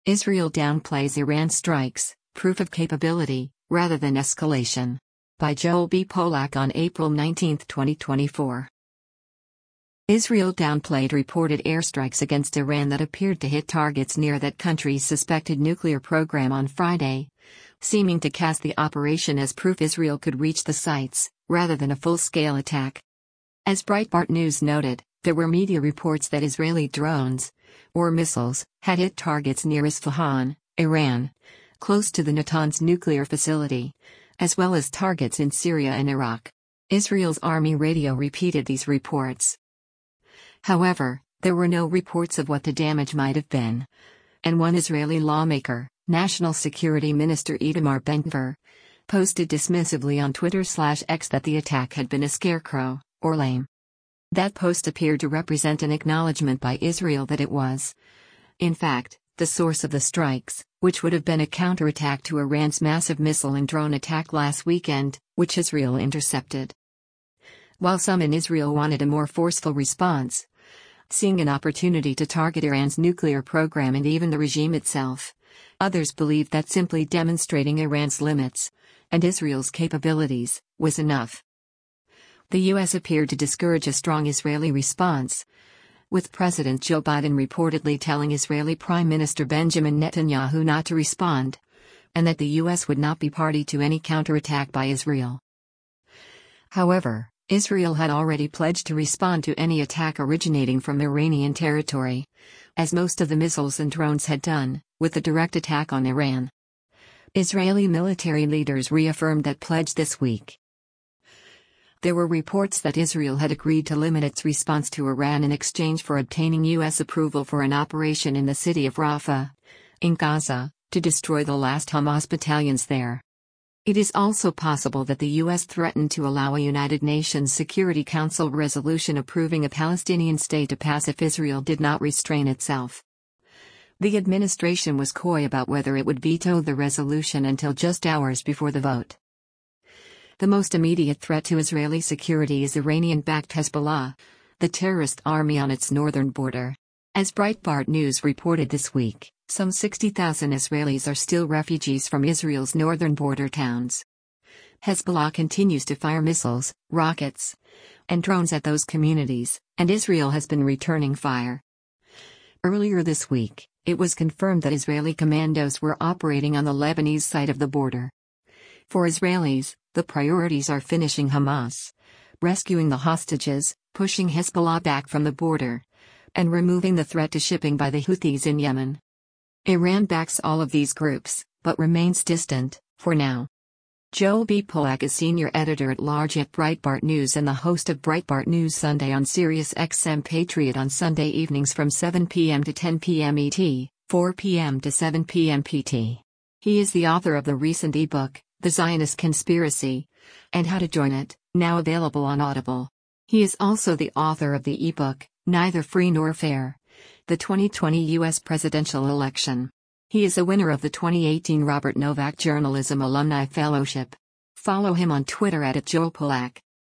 Israel downplays Iran strikes, proof of capability, rather than escalation. By Joel B. Polak on April 19, 2024. Israel downplayed reported airstrikes against Iran that appeared to hit targets near that country's suspected nuclear program on Friday, seeming to cast the operation as proof Israel could reach the sites, rather than a full-scale attack. As Breitbart News noted, there were media reports that Israeli drones, or missiles, had hit targets near Isfahan, Iran, close to the Natanz nuclear facility, as well as targets in Syria and Iraq. Israel's army radio repeated these reports. However, there were no reports of what the damage might have been. And one Israeli lawmaker, National Security Minister Itamar Ben-Gvir, posted dismissively on Twitter/X that the attack had been a scarecrow, or lame. That post appeared to represent an acknowledgement by Israel that it was, in fact, the source of the strikes, which would have been a counterattack to Iran's massive missile and drone attack last weekend, which Israel intercepted. While some in Israel wanted a more forceful response, seeing an opportunity to target Iran's nuclear program and even the regime itself, others believed that simply demonstrating Iran's limits, and Israel's capabilities, was enough. The U.S. appeared to discourage a strong Israeli response, with President Joe Biden reportedly telling Israeli Prime Minister Benjamin Netanyahu not to respond, and that the U.S. would not be party to any counterattack by Israel. However, Israel had already pledged to respond to any attack originating from Iranian territory, as most of the missiles and drones had done, with the direct attack on Iran. Israeli military leaders reaffirmed that pledge this week. There were reports that Israel had agreed to limit its response to Iran in exchange for obtaining U.S. approval for an operation in the city of Rafah, in Gaza, to destroy the last Hamas battalions there. It is also possible that the U.S. threatened to allow a United Nations Security Council resolution approving a Palestinian state to pass if Israel did not restrain itself. The administration was coy about whether it would veto the resolution until just hours before the vote. The most immediate threat to Israeli security is Iranian-backed Hezbollah, the terrorist army on its northern border. As Breitbart News reported this week, some 60,000 Israelis are still refugees from Israel's northern border towns. Hezbollah continues to fire missiles, rockets, and drones at those communities, and Israel has been returning fire. Earlier this week, it was confirmed that Israeli commandos were operating on the Lebanese side of the border. For Israelis, the priorities are finishing Hamas, rescuing the hostages, pushing Hezbollah back from the border, and removing the threat to shipping by the Houthis in Yemen. Iran backs all of these groups, but remains distant, for now. Joel B. Polak is senior editor-at-large at Breitbart News and the host of Breitbart News Sunday on Sirius XM Patriot on Sunday evenings from 7 p.m. to 10 p.m. ET, 4 p.m. to 7 p.m. PT. He is the author of the recent ebook, The Zionist Conspiracy, and How to Join It, now available on Audible. He is also the author of the ebook, Neither Free Nor Fair: The 2020 U.S. Presidential Election. He is a winner of the 2018 Robert Novak Journalism Alumni Fellowship. Follow him on Twitter @JoelPolak.